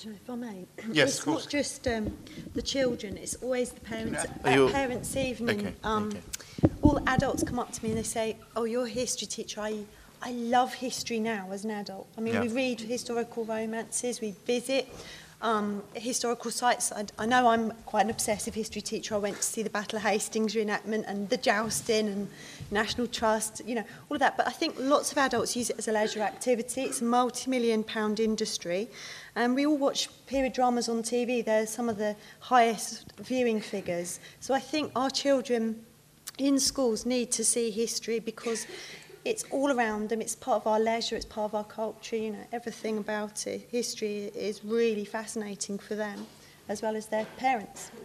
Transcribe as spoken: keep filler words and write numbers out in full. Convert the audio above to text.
If I may, yes, it's of course. not just um, the children; it's always the parents. Are At you- parents' evening, Okay, um, okay. all the adults come up to me and they say, "Oh, you're a history teacher. I, I love history now as an adult. I mean, Yeah. we read historical romances, we visit um, historical sites. I, I know I'm quite an obsessive history teacher. I went to see the Battle of Hastings reenactment and the jousting and National Trust, you know, all of that. But I think lots of adults use it as a leisure activity. It's a multi-million pound industry. And we all watch period dramas on T V. They're some of the highest viewing figures. So I think our children in schools need to see history because it's all around them. It's part of our leisure. It's part of our culture. You know, everything about it. History is really fascinating for them, as well as their parents.